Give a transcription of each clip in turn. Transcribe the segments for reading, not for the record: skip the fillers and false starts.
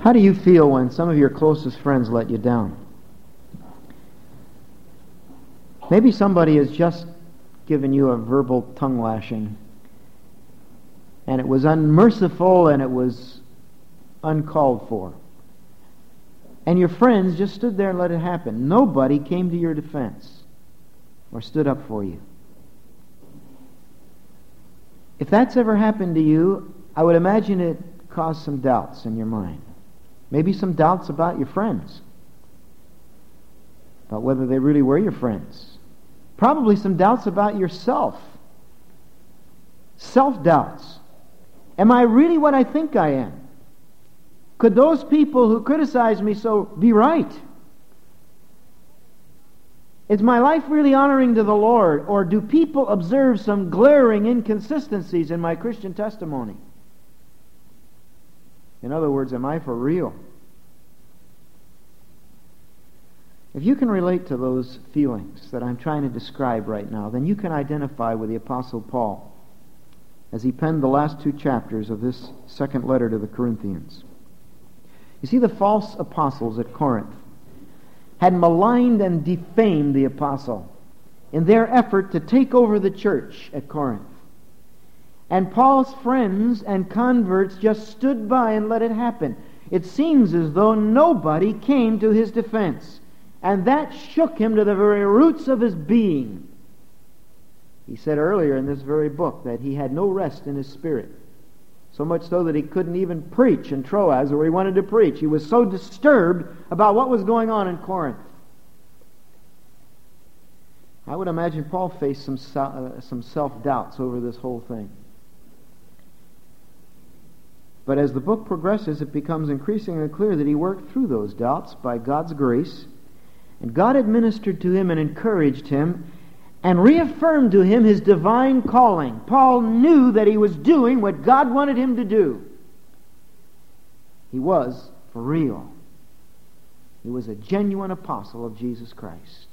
How do you feel when some of your closest friends let you down? Maybe somebody has just given you a verbal tongue lashing, and it was unmerciful and it was uncalled for. And your friends just stood there and let it happen. Nobody came to your defense or stood up for you. If that's ever happened to you, I would imagine it caused some doubts in your mind. Maybe some doubts about your friends, about whether they really were your friends. Probably some doubts about yourself. Self-doubts. Am I really what I think I am? Could those people who criticize me so be right? Is my life really honoring to the Lord, or do people observe some glaring inconsistencies in my Christian testimony? In other words, am I for real? If you can relate to those feelings that I'm trying to describe right now, then you can identify with the Apostle Paul as he penned the last 2 chapters of this second letter to the Corinthians. You see, the false apostles at Corinth had maligned and defamed the apostle in their effort to take over the church at Corinth. And Paul's friends and converts just stood by and let it happen. It seems as though nobody came to his defense. And that shook him to the very roots of his being. He said earlier in this very book that he had no rest in his spirit. So much so that he couldn't even preach in Troas where he wanted to preach. He was so disturbed about what was going on in Corinth. I would imagine Paul faced some self-doubts over this whole thing. But as the book progresses, it becomes increasingly clear that he worked through those doubts by God's grace. And God administered to him and encouraged him and reaffirmed to him his divine calling. Paul knew that he was doing what God wanted him to do. He was for real. He was a genuine apostle of Jesus Christ.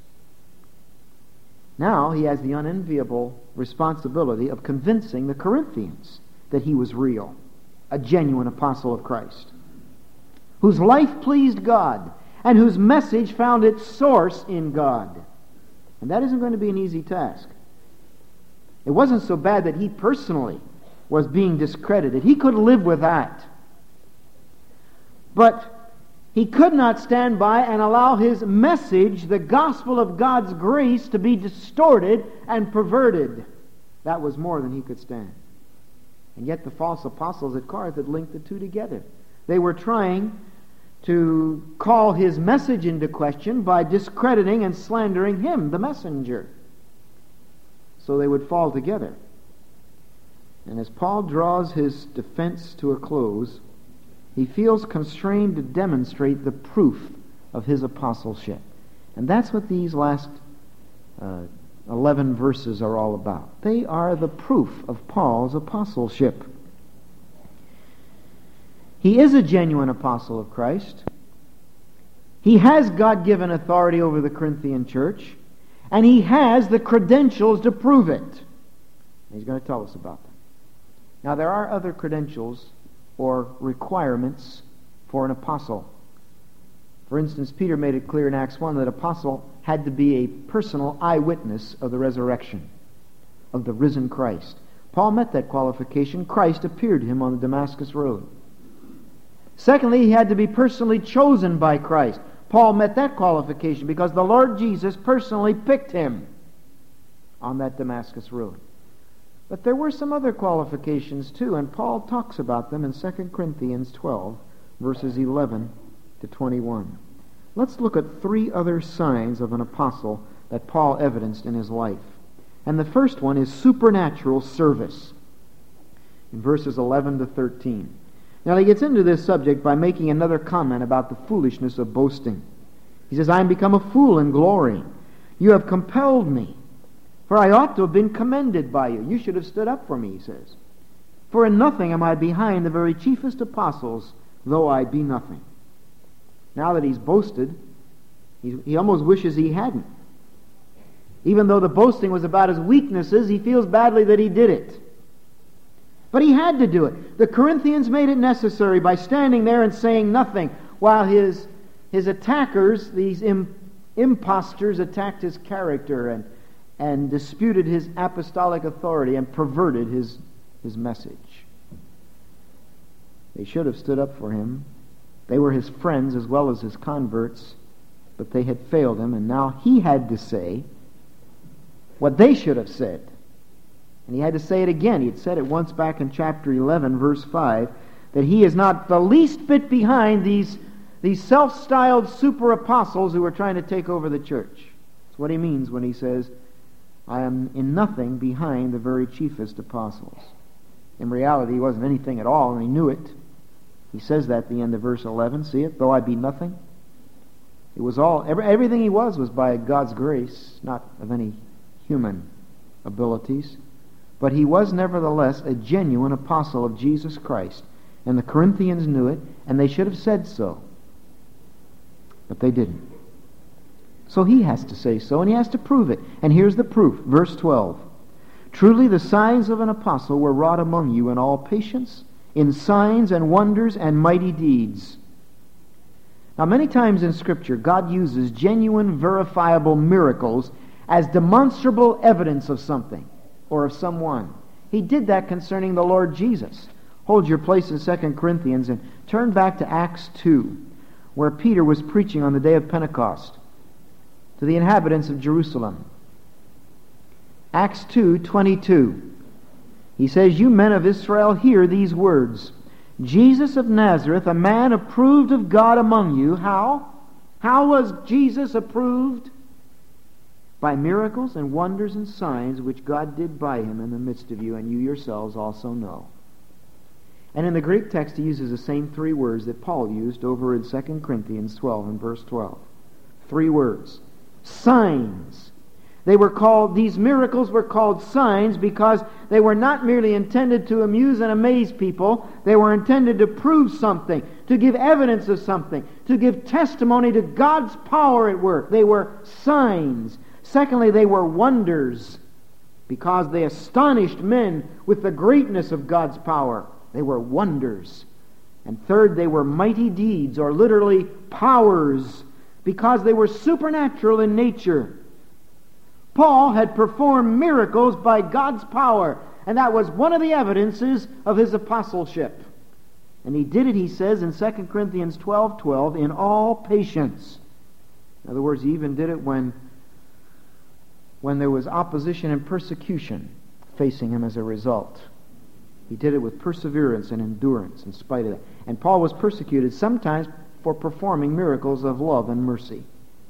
Now he has the unenviable responsibility of convincing the Corinthians that he was real, a genuine apostle of Christ, whose life pleased God and whose message found its source in God. And that isn't going to be an easy task. It wasn't so bad that he personally was being discredited. He could live with that. But he could not stand by and allow his message, the gospel of God's grace, to be distorted and perverted. That was more than he could stand. And yet the false apostles at Corinth had linked the two together. They were trying to call his message into question by discrediting and slandering him, the messenger. So they would fall together. And as Paul draws his defense to a close, he feels constrained to demonstrate the proof of his apostleship. And that's what these last 11 verses are all about. They are the proof of Paul's apostleship. He is a genuine apostle of Christ. He has God-given authority over the Corinthian church, and he has the credentials to prove it. He's going to tell us about them. Now, there are other credentials or requirements for an apostle. For instance, Peter made it clear in Acts 1 that an apostle had to be a personal eyewitness of the resurrection, of the risen Christ. Paul met that qualification. Christ appeared to him on the Damascus road. Secondly, he had to be personally chosen by Christ. Paul met that qualification because the Lord Jesus personally picked him on that Damascus road. But there were some other qualifications too, and Paul talks about them in 2 Corinthians 12, verses 11 to 21. Let's look at 3 other signs of an apostle that Paul evidenced in his life. And the first one is supernatural service, in verses 11 to 13. Now he gets into this subject by making another comment about the foolishness of boasting. He says, I am become a fool in glory. You have compelled me, for I ought to have been commended by you. You should have stood up for me, he says. For in nothing am I behind the very chiefest apostles, though I be nothing. Now that he's boasted, he almost wishes he hadn't. Even though the boasting was about his weaknesses, he feels badly that he did it. But he had to do it. The Corinthians made it necessary by standing there and saying nothing, while his attackers, these impostors, attacked his character and disputed his apostolic authority and perverted his message. They should have stood up for him. They were his friends as well as his converts, but they had failed him, and now he had to say what they should have said. And he had to say it again. He had said it once back in chapter 11, verse 5, that he is not the least bit behind these self-styled super apostles who are trying to take over the church. That's what he means when he says, I am in nothing behind the very chiefest apostles. In reality, he wasn't anything at all, and he knew it. He says that at the end of verse 11. See it? Though I be nothing. It was all, everything he was by God's grace, not of any human abilities. But he was nevertheless a genuine apostle of Jesus Christ. And the Corinthians knew it, and they should have said so. But they didn't. So he has to say so, and he has to prove it. And here's the proof. Verse 12. Truly the signs of an apostle were wrought among you in all patience, in signs and wonders and mighty deeds. Now, many times in Scripture, God uses genuine, verifiable miracles as demonstrable evidence of something or of someone. He did that concerning the Lord Jesus. Hold your place in 2 Corinthians and turn back to Acts 2, where Peter was preaching on the day of Pentecost to the inhabitants of Jerusalem. Acts 2:22. He says, You men of Israel, hear these words. Jesus of Nazareth, a man approved of God among you. How? How was Jesus approved? By miracles and wonders and signs which God did by him in the midst of you, and you yourselves also know. And in the Greek text, he uses the same three words that Paul used over in 2 Corinthians 12 and verse 12. Three words. Signs. These miracles were called signs because they were not merely intended to amuse and amaze people. They were intended to prove something, to give evidence of something, to give testimony to God's power at work. They were signs. Secondly, they were wonders because they astonished men with the greatness of God's power. They were wonders. And third, they were mighty deeds, or literally powers, because they were supernatural in nature. Paul had performed miracles by God's power, and that was one of the evidences of his apostleship. And he did it, he says, in 2 Corinthians 12:12, in all patience. In other words, he even did it when there was opposition and persecution facing him as a result. He did it with perseverance and endurance in spite of that. And Paul was persecuted sometimes for performing miracles of love and mercy.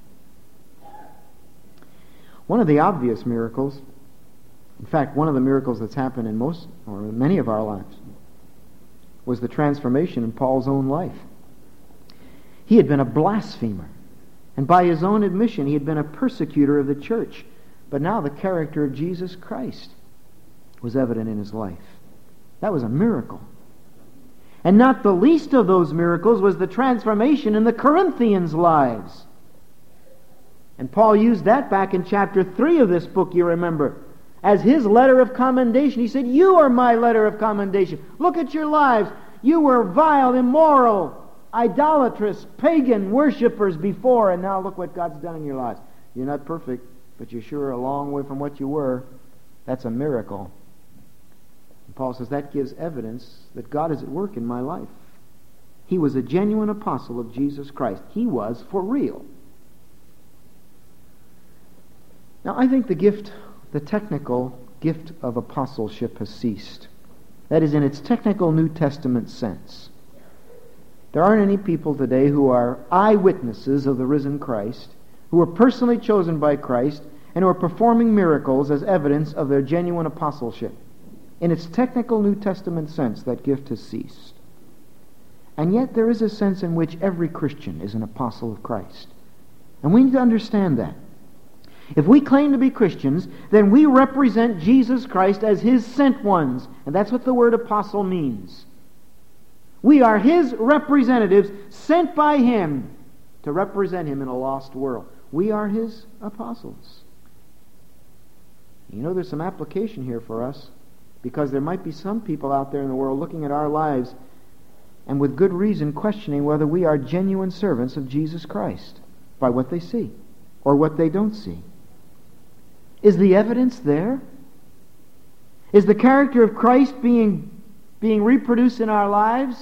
One of the obvious miracles, in fact, one of the miracles that's happened in most or many of our lives, was the transformation in Paul's own life. He had been a blasphemer, and by his own admission, he had been a persecutor of the church. But now the character of Jesus Christ was evident in his life. That was a miracle. And not the least of those miracles was the transformation in the Corinthians' lives. And Paul used that back in chapter 3 of this book, you remember, as his letter of commendation. He said, You are my letter of commendation. Look at your lives. You were vile, immoral, idolatrous, pagan worshippers before, and now look what God's done in your lives. You're not perfect, but you're sure a long way from what you were. That's a miracle. And Paul says that gives evidence that God is at work in my life. He was a genuine apostle of Jesus Christ. He was for real. Now, I think the technical gift of apostleship has ceased. That is, in its technical New Testament sense. There aren't any people today who are eyewitnesses of the risen Christ, who are personally chosen by Christ, and who are performing miracles as evidence of their genuine apostleship. In its technical New Testament sense, that gift has ceased. And yet there is a sense in which every Christian is an apostle of Christ. And we need to understand that. If we claim to be Christians, then we represent Jesus Christ as His sent ones. And that's what the word apostle means. We are His representatives sent by Him to represent Him in a lost world. We are His apostles. You know, there's some application here for us. Because there might be some people out there in the world looking at our lives and with good reason questioning whether we are genuine servants of Jesus Christ by what they see or what they don't see. Is the evidence there? Is the character of Christ being reproduced in our lives?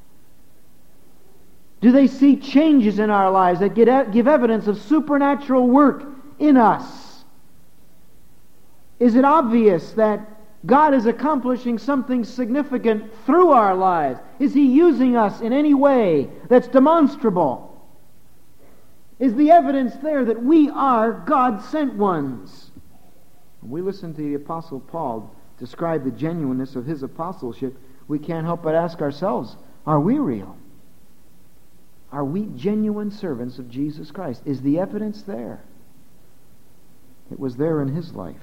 Do they see changes in our lives that give evidence of supernatural work in us? Is it obvious that God is accomplishing something significant through our lives? Is He using us in any way that's demonstrable? Is the evidence there that we are God-sent ones? When we listen to the Apostle Paul describe the genuineness of his apostleship, we can't help but ask ourselves, are we real? Are we genuine servants of Jesus Christ? Is the evidence there? It was there in his life.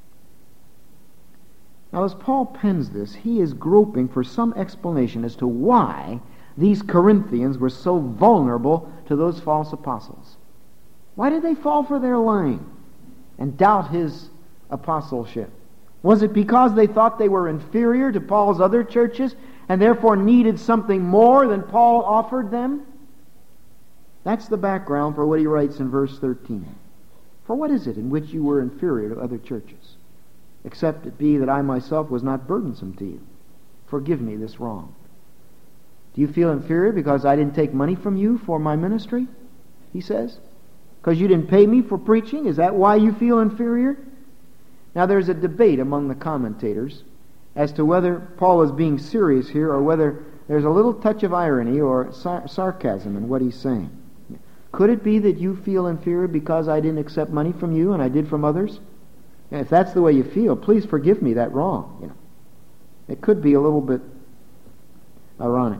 Now, as Paul pens this, he is groping for some explanation as to why these Corinthians were so vulnerable to those false apostles. Why did they fall for their lying and doubt his apostleship? Was it because they thought they were inferior to Paul's other churches and therefore needed something more than Paul offered them? That's the background for what he writes in verse 13. For what is it in which you were inferior to other churches? Except it be that I myself was not burdensome to you. Forgive me this wrong. Do you feel inferior because I didn't take money from you for my ministry? He says. Because you didn't pay me for preaching? Is that why you feel inferior? Now there's a debate among the commentators as to whether Paul is being serious here or whether there's a little touch of irony or sarcasm in what he's saying. Could it be that you feel inferior because I didn't accept money from you and I did from others? And if that's the way you feel, please forgive me that wrong. It could be a little bit ironic.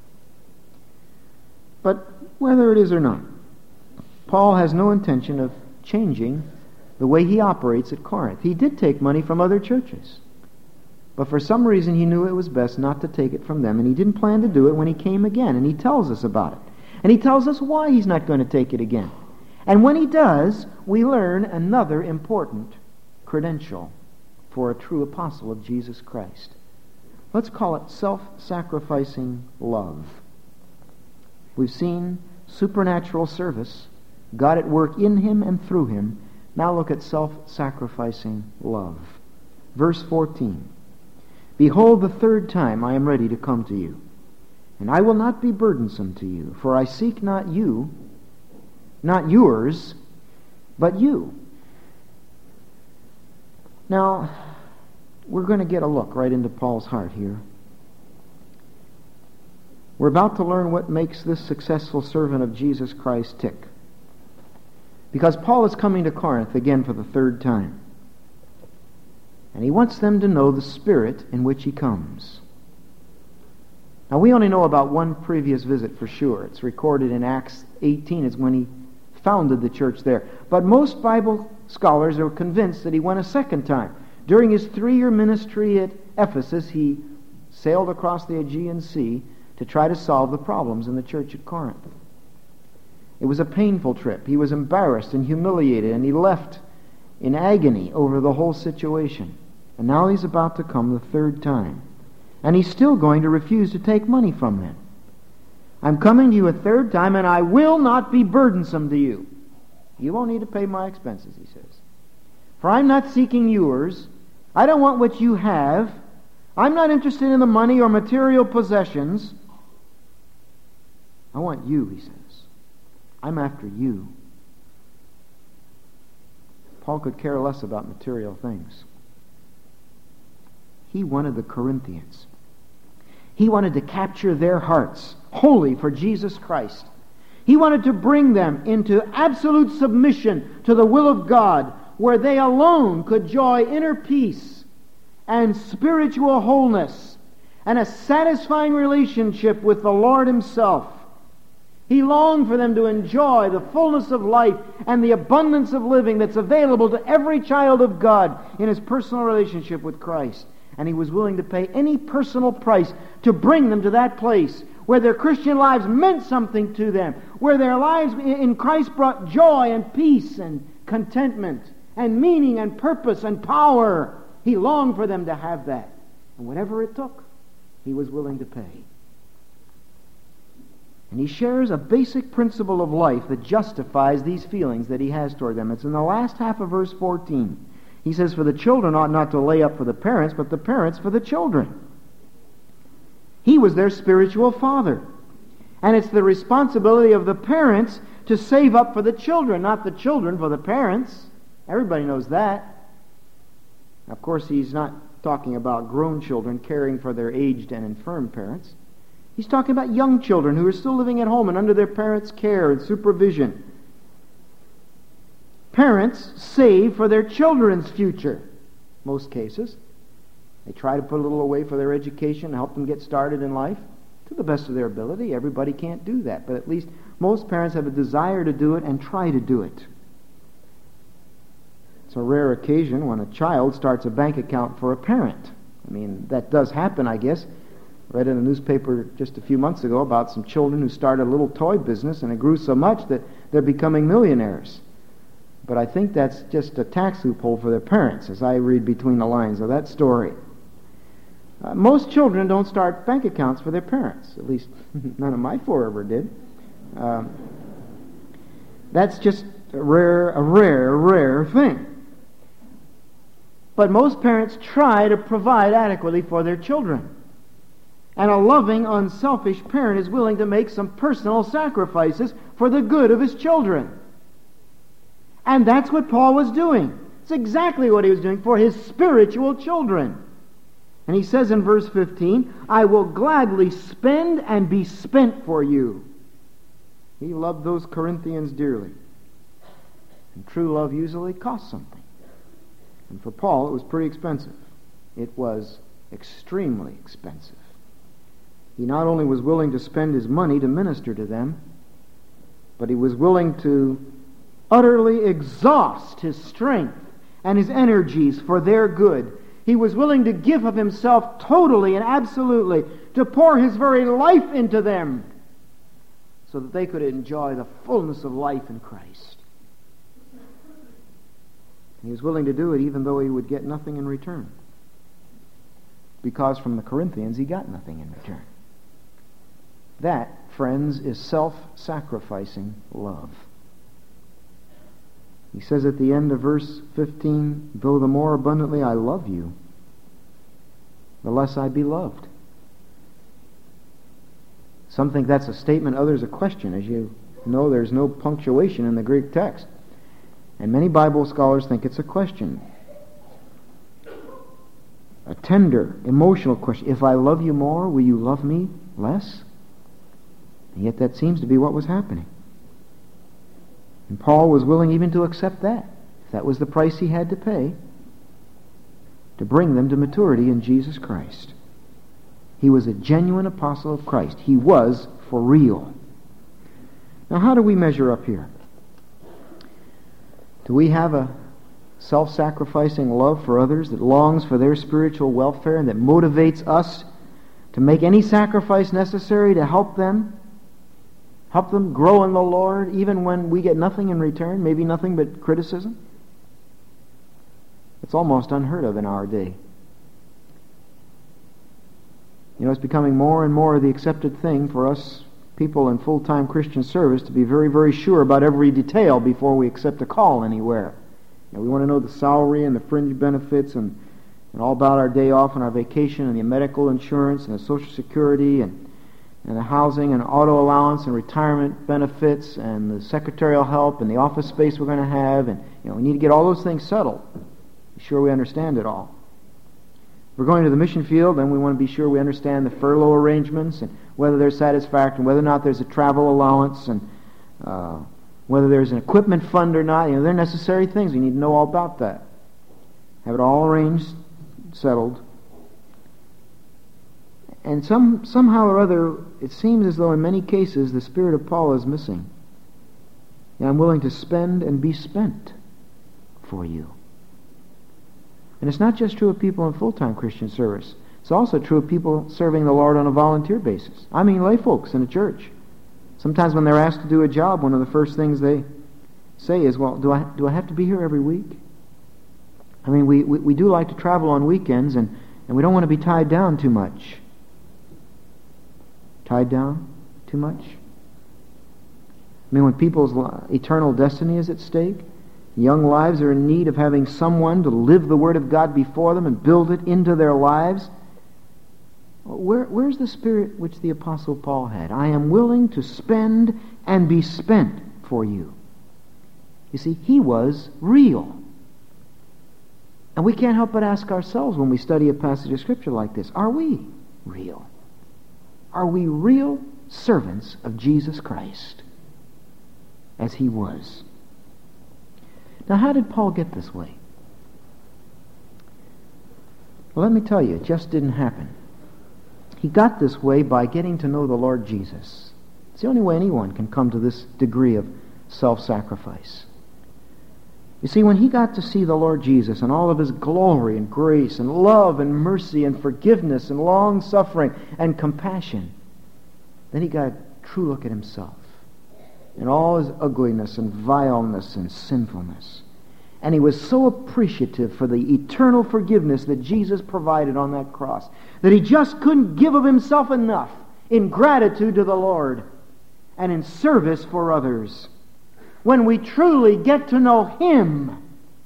But whether it is or not, Paul has no intention of changing the way he operates at Corinth. He did take money from other churches, but for some reason he knew it was best not to take it from them, and he didn't plan to do it when he came again, and he tells us about it. And he tells us why he's not going to take it again. And when he does, we learn another important credential for a true apostle of Jesus Christ. Let's call it self-sacrificing love. We've seen supernatural service, God at work in him and through him. Now look at self-sacrificing love. Verse 14. Behold, the third time I am ready to come to you, and I will not be burdensome to you, for I seek not you, not yours, but you. Now, we're going to get a look right into Paul's heart here. We're about to learn what makes this successful servant of Jesus Christ tick. Because Paul is coming to Corinth again for the third time. And he wants them to know the spirit in which he comes. Now, we only know about one previous visit for sure. It's recorded in Acts 18. It's when he founded the church there. But most Bible scholars are convinced that he went a second time. During his 3-year ministry at Ephesus, he sailed across the Aegean Sea to try to solve the problems in the church at Corinth. It was a painful trip. He was embarrassed and humiliated, and he left in agony over the whole situation. And now he's about to come the third time. And he's still going to refuse to take money from them. I'm coming to you a third time, and I will not be burdensome to you. You won't need to pay my expenses, he says. For I'm not seeking yours. I don't want what you have. I'm not interested in the money or material possessions. I want you, he says. I'm after you. Paul could care less about material things. He wanted the Corinthians. He wanted to capture their hearts wholly for Jesus Christ. He wanted to bring them into absolute submission to the will of God, where they alone could enjoy inner peace and spiritual wholeness and a satisfying relationship with the Lord himself. He longed for them to enjoy the fullness of life and the abundance of living that's available to every child of God in his personal relationship with Christ. And he was willing to pay any personal price to bring them to that place where their Christian lives meant something to them, where their lives in Christ brought joy and peace and contentment and meaning and purpose and power. He longed for them to have that. And whatever it took, he was willing to pay. And he shares a basic principle of life that justifies these feelings that he has toward them. It's in the last half of verse 14. He says, "For the children ought not to lay up for the parents, but the parents for the children." He was their spiritual father. And it's the responsibility of the parents to save up for the children, not the children for the parents. Everybody knows that. Of course, he's not talking about grown children caring for their aged and infirm parents. He's talking about young children who are still living at home and under their parents' care and supervision. Parents save for their children's future, most cases. They try to put a little away for their education, help them get started in life to the best of their ability. Everybody can't do that, but at least most parents have a desire to do it and try to do it. It's a rare occasion when a child starts a bank account for a parent. I mean, that does happen, I guess. I read in a newspaper just a few months ago about some children who started a little toy business, and it grew so much that they're becoming millionaires. But I think that's just a tax loophole for their parents, as I read between the lines of that story. Most children don't start bank accounts for their parents. At least none of my four ever did. That's just a rare thing. But most parents try to provide adequately for their children. And a loving, unselfish parent is willing to make some personal sacrifices for the good of his children. And that's what Paul was doing. It's exactly what he was doing for his spiritual children. And he says in verse 15, "I will gladly spend and be spent for you." He loved those Corinthians dearly. And true love usually costs something. And for Paul, it was pretty expensive. It was extremely expensive. He not only was willing to spend his money to minister to them, but he was willing to utterly exhaust his strength and his energies for their good. He was willing to give of himself totally and absolutely, to pour his very life into them so that they could enjoy the fullness of life in Christ. He was willing to do it even though he would get nothing in return. Because from the Corinthians he got nothing in return. That, friends, is self-sacrificing love. He says at the end of verse 15, "Though the more abundantly I love you, the less I be loved." Some think that's a statement, others a question. As you know, there's no punctuation in the Greek text. And many Bible scholars think it's a question. A tender, emotional question. If I love you more, will you love me less? And yet that seems to be what was happening. And Paul was willing even to accept that, if that was the price he had to pay, to bring them to maturity in Jesus Christ. He was a genuine apostle of Christ. He was for real. Now, how do we measure up here? Do we have a self-sacrificing love for others that longs for their spiritual welfare and that motivates us to make any sacrifice necessary to help them grow in the Lord, even when we get nothing in return, maybe nothing but criticism? It's almost unheard of in our day. You know, it's becoming more and more the accepted thing for us people in full-time Christian service to be very, very sure about every detail before we accept a call anywhere. You know, we want to know the salary and the fringe benefits and all about our day off and our vacation and the medical insurance and the Social Security and the housing and auto allowance and retirement benefits and the secretarial help and the office space we're going to have. And we need to get all those things settled. Be sure we understand it all. If we're going to the mission field, then we want to be sure we understand the furlough arrangements and whether they're satisfactory, whether or not there's a travel allowance, and whether there's an equipment fund or not. They're necessary things. We need to know all about that. Have it all arranged, settled. And somehow or other, it seems as though in many cases the spirit of Paul is missing. And I'm willing to spend and be spent for you. And it's not just true of people in full-time Christian service. It's also true of people serving the Lord on a volunteer basis. I mean lay folks in a church. Sometimes when they're asked to do a job, one of the first things they say is, well, do I have to be here every week? I mean, we do like to travel on weekends, and And we don't want to be tied down too much. Tied down too much? I mean, when people's eternal destiny is at stake, young lives are in need of having someone to live the Word of God before them and build it into their lives. Where's the spirit which the Apostle Paul had? I am willing to spend and be spent for you. You see, he was real. And we can't help but ask ourselves when we study a passage of Scripture like this, are we real? Are we real servants of Jesus Christ as he was? Now, how did Paul get this way? Well, let me tell you, it just didn't happen. He got this way by getting to know the Lord Jesus. It's the only way anyone can come to this degree of self-sacrifice. You see, when he got to see the Lord Jesus and all of his glory and grace and love and mercy and forgiveness and long-suffering and compassion, then he got a true look at himself and all his ugliness and vileness and sinfulness. And he was so appreciative for the eternal forgiveness that Jesus provided on that cross that he just couldn't give of himself enough in gratitude to the Lord and in service for others. When we truly get to know him,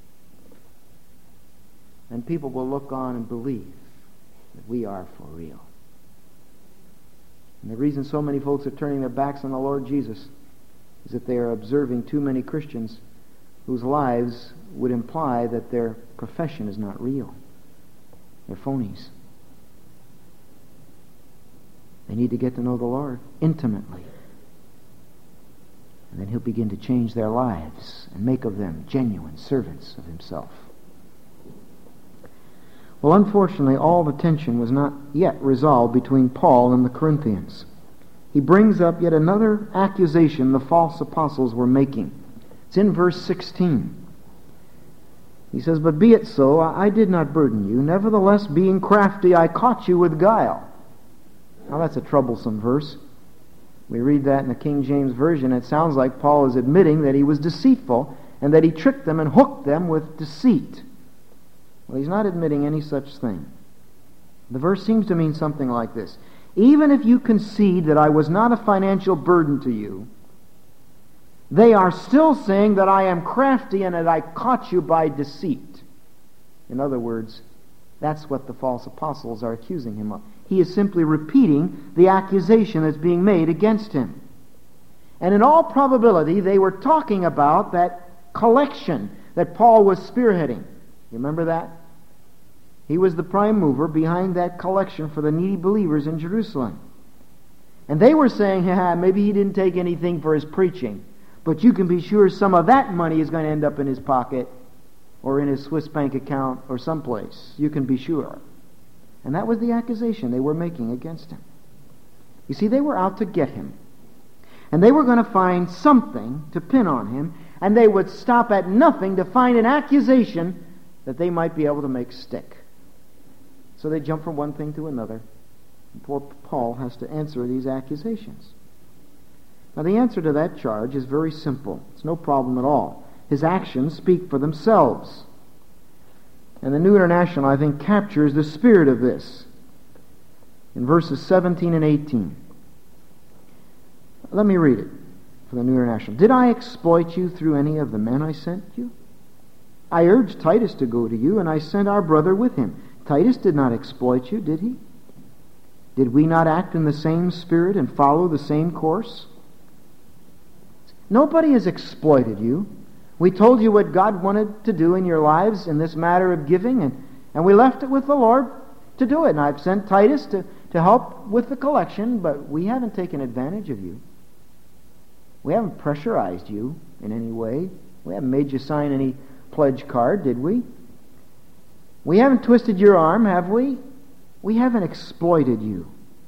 then people will look on and believe that we are for real. And the reason so many folks are turning their backs on the Lord Jesus is that they are observing too many Christians whose lives would imply that their profession is not real. They're phonies. They need to get to know the Lord intimately. And then he'll begin to change their lives and make of them genuine servants of himself. Well, unfortunately, all the tension was not yet resolved between Paul and the Corinthians. He brings up yet another accusation the false apostles were making. It's in verse 16. He says, "But be it so, I did not burden you. Nevertheless, being crafty, I caught you with guile." Now that's a troublesome verse. We read that in the King James Version. It sounds like Paul is admitting that he was deceitful and that he tricked them and hooked them with deceit. Well, he's not admitting any such thing. The verse seems to mean something like this. Even if you concede that I was not a financial burden to you, they are still saying that I am crafty and that I caught you by deceit. In other words, that's what the false apostles are accusing him of. He is simply repeating the accusation that's being made against him. And in all probability, they were talking about that collection that Paul was spearheading. You remember that? He was the prime mover behind that collection for the needy believers in Jerusalem. And they were saying, maybe he didn't take anything for his preaching, but you can be sure some of that money is going to end up in his pocket or in his Swiss bank account or someplace. You can be sure. And that was the accusation they were making against him. You see, they were out to get him. And they were going to find something to pin on him, and they would stop at nothing to find an accusation that they might be able to make stick. So they jump from one thing to another. And poor Paul has to answer these accusations. Now the answer to that charge is very simple. It's no problem at all. His actions speak for themselves. And the New International, I think, captures the spirit of this in verses 17 and 18. Let me read it for the New International. "Did I exploit you through any of the men I sent you? I urged Titus to go to you, and I sent our brother with him. Titus did not exploit you, did he? Did we not act in the same spirit and follow the same course? Nobody has exploited you. We told you what God wanted to do in your lives in this matter of giving, and we left it with the Lord to do it. And I've sent Titus to help with the collection, but we haven't taken advantage of you. We haven't pressurized you in any way. We haven't made you sign any pledge card, did we? We haven't twisted your arm, have we? We haven't exploited you."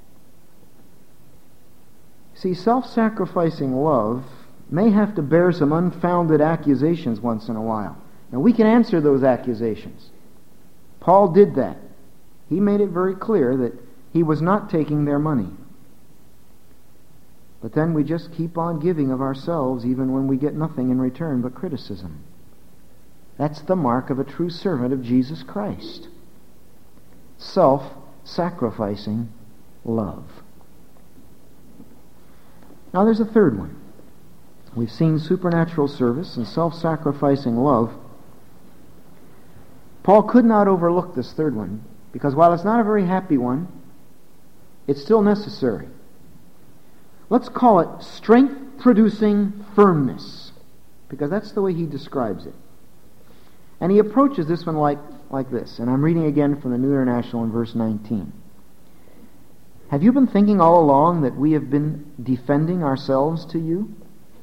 See, self-sacrificing love may have to bear some unfounded accusations once in a while. Now, we can answer those accusations. Paul did that. He made it very clear that he was not taking their money. But then we just keep on giving of ourselves even when we get nothing in return but criticism. That's the mark of a true servant of Jesus Christ. self-sacrificing love. Now there's a third one. We've seen supernatural service and self-sacrificing love. Paul could not overlook this third one, because while it's not a very happy one, it's still necessary. Let's call it strength-producing firmness, because that's the way he describes it. And he approaches this one like this, and I'm reading again from the New International in verse 19. Have you been thinking all along that we have been defending ourselves to you?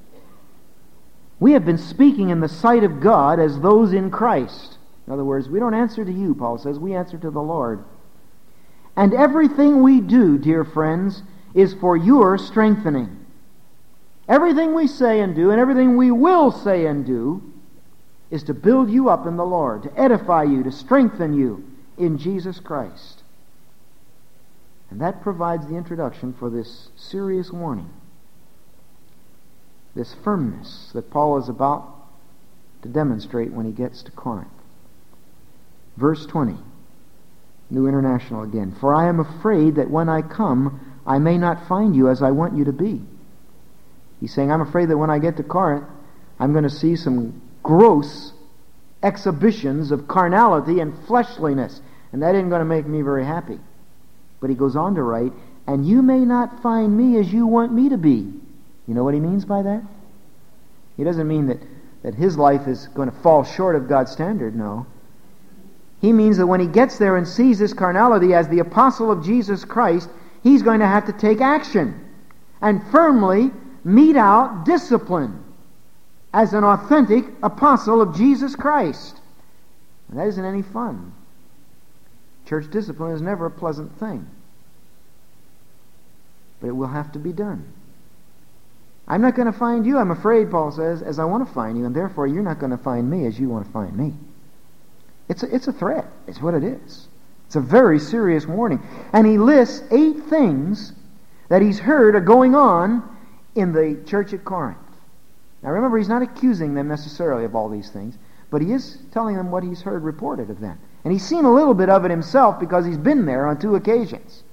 We have been speaking in the sight of God as those in Christ. In other words, we don't answer to you, Paul says, we answer to the Lord. And everything we do, dear friends, is for your strengthening. Everything we say and do, and everything we will say and do, is to build you up in the Lord, to edify you, to strengthen you in Jesus Christ. And that provides the introduction for this serious warning, this firmness that Paul is about to demonstrate when he gets to Corinth. Verse 20, New International again. For I am afraid that when I come, I may not find you as I want you to be. He's saying, I'm afraid that when I get to Corinth, I'm going to see some gross exhibitions of carnality and fleshliness, and that isn't going to make me very happy. But he goes on to write, and you may not find me as you want me to be. You know what he means by that? He doesn't mean that his life is going to fall short of God's standard, no. He means that when he gets there and sees this carnality as the apostle of Jesus Christ, he's going to have to take action and firmly mete out discipline as an authentic apostle of Jesus Christ. And that isn't any fun. Church discipline is never a pleasant thing. But it will have to be done. I'm not going to find you, I'm afraid, Paul says, as I want to find you, and therefore you're not going to find me as you want to find me. It's a threat. It's what it is. It's a very serious warning. And he lists 8 things that he's heard are going on in the church at Corinth. Now remember, he's not accusing them necessarily of all these things, but he is telling them what he's heard reported of them. And he's seen a little bit of it himself because he's been there on 2 occasions.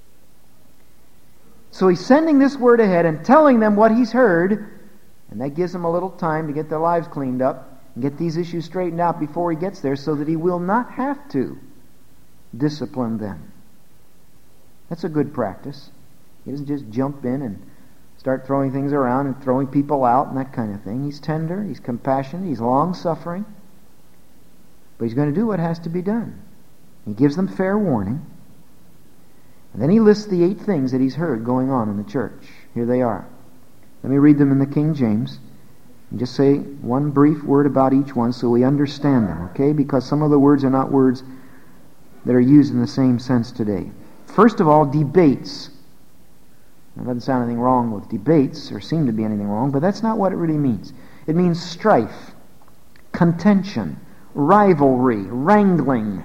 So he's sending this word ahead and telling them what he's heard, and that gives them a little time to get their lives cleaned up and get these issues straightened out before he gets there so that he will not have to discipline them. That's a good practice. He doesn't just jump in and start throwing things around and throwing people out and that kind of thing. He's tender, he's compassionate, he's long-suffering, but he's going to do what has to be done. He gives them fair warning. And then he lists the 8 things that he's heard going on in the church. Here they are. Let me read them in the King James and just say one brief word about each one so we understand them, okay? Because some of the words are not words that are used in the same sense today. First of all, debates. There doesn't sound anything wrong with debates, or seem to be anything wrong, but that's not what it really means. It means strife, contention, rivalry, wrangling.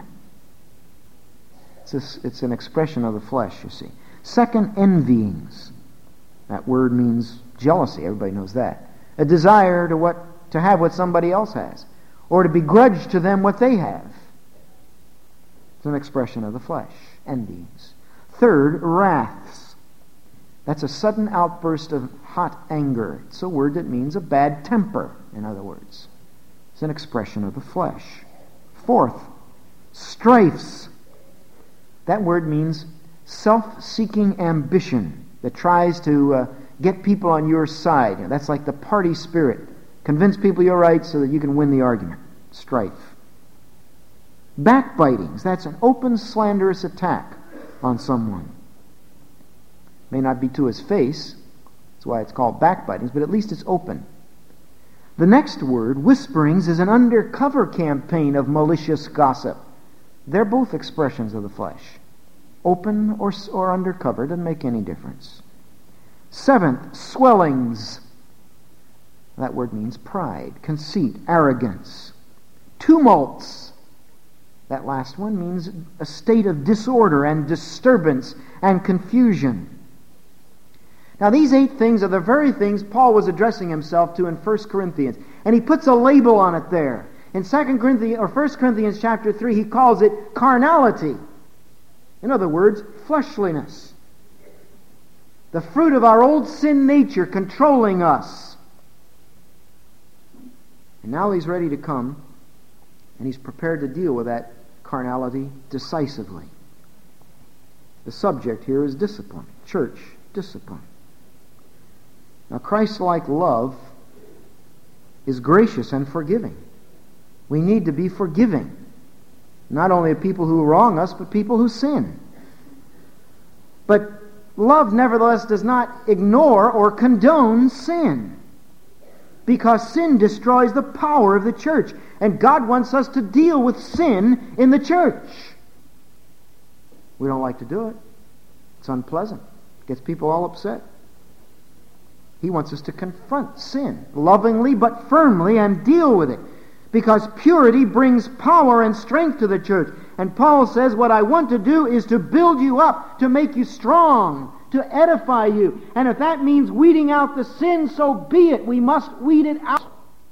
It's an expression of the flesh, you see. Second, envyings. That word means jealousy. Everybody knows that. A desire to have what somebody else has, or to begrudge to them what they have. It's an expression of the flesh. Envyings. Third, wraths. That's a sudden outburst of hot anger. It's a word that means a bad temper, in other words. It's an expression of the flesh. Fourth, strifes. That word means self-seeking ambition that tries to get people on your side. That's like the party spirit. Convince people you're right so that you can win the argument. Strife. Backbitings. That's an open, slanderous attack on someone. May not be to his face. That's why it's called backbitings, but at least it's open. The next word, whisperings, is an undercover campaign of malicious gossip. They're both expressions of the flesh. Open or undercover, doesn't make any difference. Seventh, swellings. That word means pride, conceit, arrogance. Tumults. That last one means a state of disorder and disturbance and confusion. Now these 8 things are the very things Paul was addressing himself to in 1 Corinthians. And he puts a label on it there. In 2 Corinthians or 1 Corinthians chapter 3, he calls it carnality. In other words, fleshliness. The fruit of our old sin nature controlling us. And now he's ready to come, and he's prepared to deal with that carnality decisively. The subject here is discipline, church discipline. Now, Christ-like love is gracious and forgiving. We need to be forgiving, not only of people who wrong us, but people who sin. But love, nevertheless, does not ignore or condone sin, because sin destroys the power of the church, and God wants us to deal with sin in the church. We don't like to do it. It's unpleasant. It gets people all upset. He wants us to confront sin lovingly but firmly and deal with it, because purity brings power and strength to the church. And Paul says, what I want to do is to build you up, to make you strong, to edify you. And if that means weeding out the sin, so be it. We must weed it out.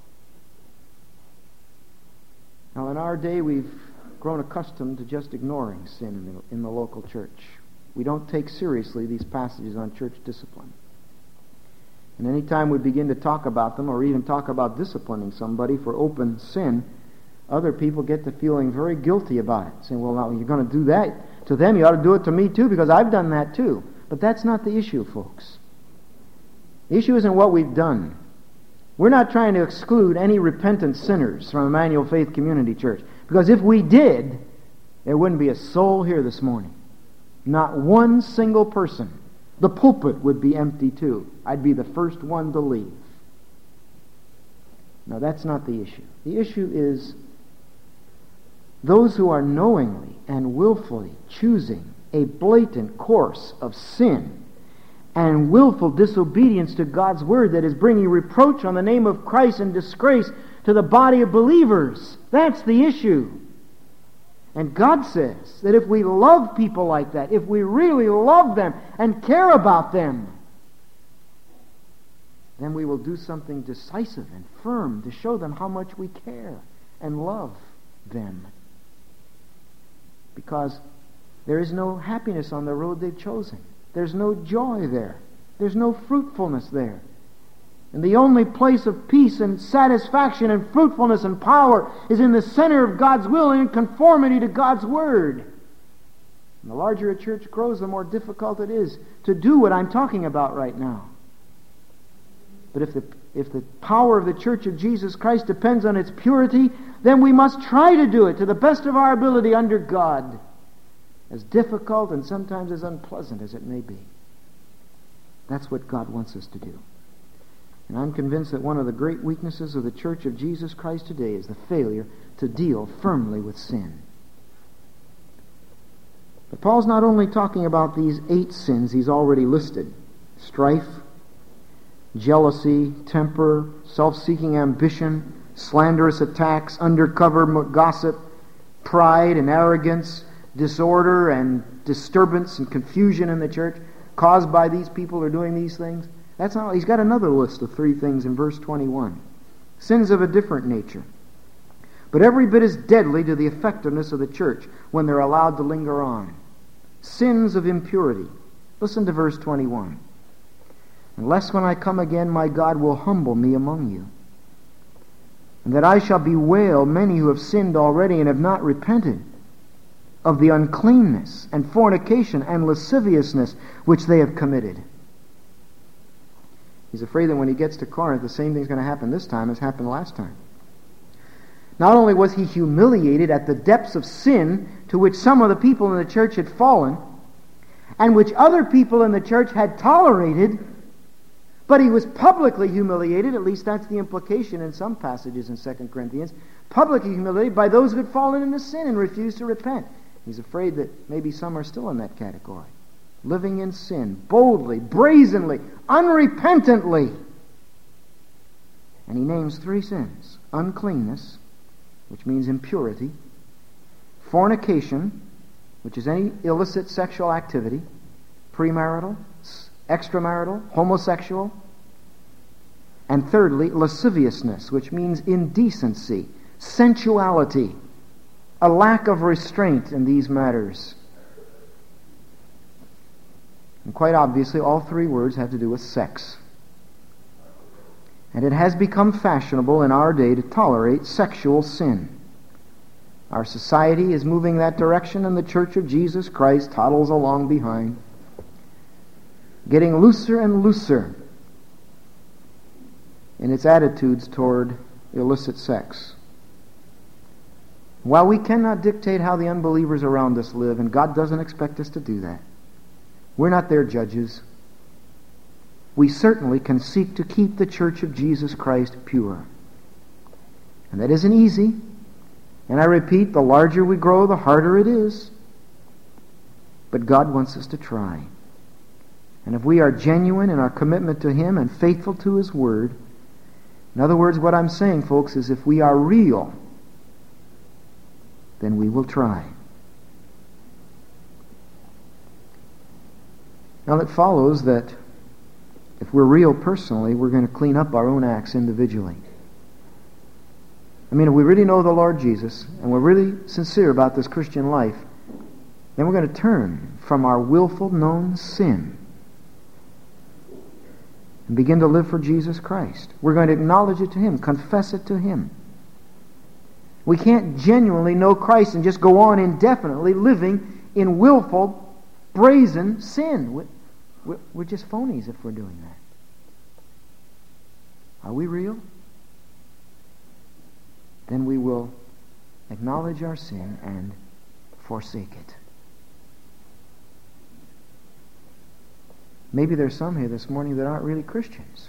Now, in our day, we've grown accustomed to just ignoring sin in the local church. We don't take seriously these passages on church discipline. And any time we begin to talk about them, or even talk about disciplining somebody for open sin, other people get to feeling very guilty about it, saying, well, now you're going to do that to them, you ought to do it to me too, because I've done that too. But that's not the issue, folks. The issue isn't what we've done. We're not trying to exclude any repentant sinners from Emmanuel Faith Community Church, because if we did, there wouldn't be a soul here this morning. Not one single person. The pulpit would be empty too. I'd be the first one to leave. No, that's not the issue. The issue is those who are knowingly and willfully choosing a blatant course of sin and willful disobedience to God's word that is bringing reproach on the name of Christ and disgrace to the body of believers. That's the issue. And God says that if we love people like that, if we really love them and care about them, then we will do something decisive and firm to show them how much we care and love them. Because there is no happiness on the road they've chosen. There's no joy there. There's no fruitfulness there. And the only place of peace and satisfaction and fruitfulness and power is in the center of God's will and in conformity to God's word. And the larger a church grows, the more difficult it is to do what I'm talking about right now. But if the power of the Church of Jesus Christ depends on its purity, then we must try to do it to the best of our ability under God, as difficult and sometimes as unpleasant as it may be. That's what God wants us to do. And I'm convinced that one of the great weaknesses of the Church of Jesus Christ today is the failure to deal firmly with sin. But Paul's not only talking about these 8 sins he's already listed: strife, jealousy, temper, self-seeking ambition, slanderous attacks, undercover gossip, pride and arrogance, disorder and disturbance and confusion in the church caused by these people who are doing these things. That's not. He's got another list of 3 things in verse 21. Sins of a different nature, but every bit as deadly to the effectiveness of the church when they're allowed to linger on. Sins of impurity. Listen to verse 21. Unless when I come again my God will humble me among you, and that I shall bewail many who have sinned already and have not repented of the uncleanness and fornication and lasciviousness which they have committed. He's afraid that when he gets to Corinth, the same thing's going to happen this time as happened last time. Not only was he humiliated at the depths of sin to which some of the people in the church had fallen, and which other people in the church had tolerated, but he was publicly humiliated, at least that's the implication in some passages in 2 Corinthians, publicly humiliated by those who had fallen into sin and refused to repent. He's afraid that maybe some are still in that category, living in sin, boldly, brazenly, unrepentantly. And he names 3 sins: uncleanness, which means impurity; fornication, which is any illicit sexual activity, premarital, extramarital, homosexual; and thirdly, lasciviousness, which means indecency, sensuality, a lack of restraint in these matters. And quite obviously, all three words have to do with sex. And it has become fashionable in our day to tolerate sexual sin. Our society is moving that direction, and the Church of Jesus Christ toddles along behind, getting looser and looser in its attitudes toward illicit sex. While we cannot dictate how the unbelievers around us live, and God doesn't expect us to do that, we're not their judges. We certainly can seek to keep the Church of Jesus Christ pure. And that isn't easy. And I repeat, the larger we grow, the harder it is. But God wants us to try. And if we are genuine in our commitment to Him and faithful to His Word, in other words, what I'm saying, folks, is if we are real, then we will try. Now it follows that if we're real personally, we're going to clean up our own acts individually. I mean, if we really know the Lord Jesus, and we're really sincere about this Christian life, then we're going to turn from our willful known sin and begin to live for Jesus Christ. We're going to acknowledge it to Him, confess it to Him. We can't genuinely know Christ and just go on indefinitely living in willful, brazen sin. We're just phonies if we're doing that. Are we real? Then we will acknowledge our sin and forsake it. Maybe there's some here this morning that aren't really Christians.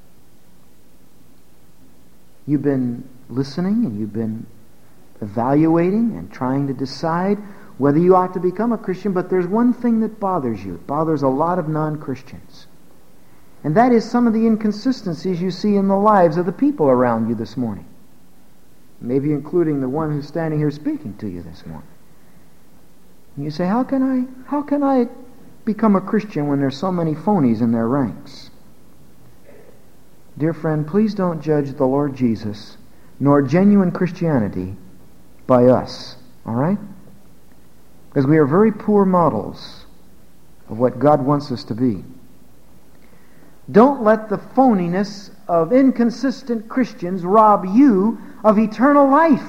You've been listening and you've been evaluating and trying to decide whether you ought to become a Christian, but there's one thing that bothers you. It bothers a lot of non-Christians. And that is some of the inconsistencies you see in the lives of the people around you this morning. Maybe including the one who's standing here speaking to you this morning. And you say, how can I become a Christian when there's so many phonies in their ranks? Dear friend, please don't judge the Lord Jesus nor genuine Christianity by us. All right? Because we are very poor models of what God wants us to be. Don't let the phoniness of inconsistent Christians rob you of eternal life.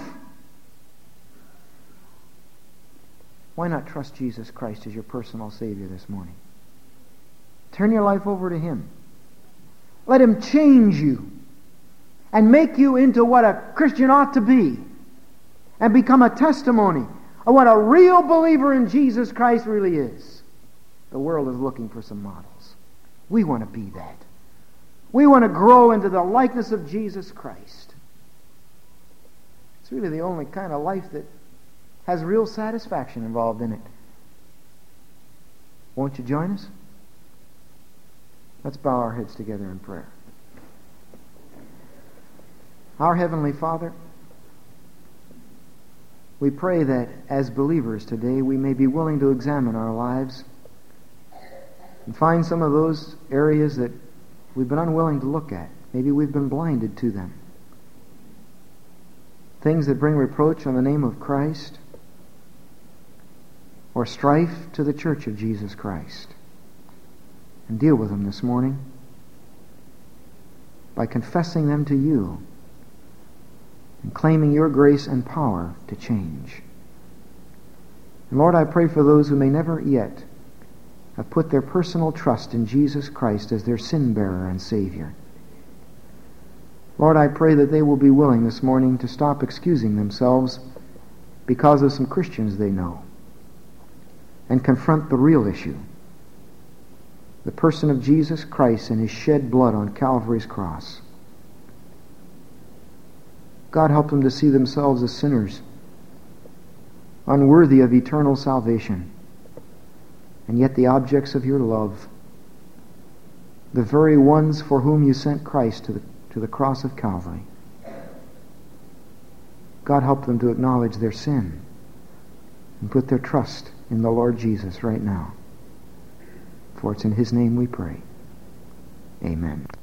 Why not trust Jesus Christ as your personal Savior this morning? Turn your life over to Him. Let Him change you and make you into what a Christian ought to be, and become a testimony of what a real believer in Jesus Christ really is. The world is looking for some models. We want to be that. We want to grow into the likeness of Jesus Christ. It's really the only kind of life that has real satisfaction involved in it. Won't you join us? Let's bow our heads together in prayer. Our Heavenly Father, we pray that as believers today we may be willing to examine our lives and find some of those areas that we've been unwilling to look at. Maybe we've been blinded to them. Things that bring reproach on the name of Christ, or strife to the Church of Jesus Christ. And deal with them this morning by confessing them to you and claiming your grace and power to change. And Lord, I pray for those who may never yet have put their personal trust in Jesus Christ as their sin bearer and Savior. Lord, I pray that they will be willing this morning to stop excusing themselves because of some Christians they know and confront the real issue, the person of Jesus Christ and His shed blood on Calvary's cross. God, help them to see themselves as sinners, unworthy of eternal salvation, and yet the objects of your love, the very ones for whom you sent Christ to the cross of Calvary. God, help them to acknowledge their sin and put their trust in the Lord Jesus right now. For it's in His name we pray. Amen.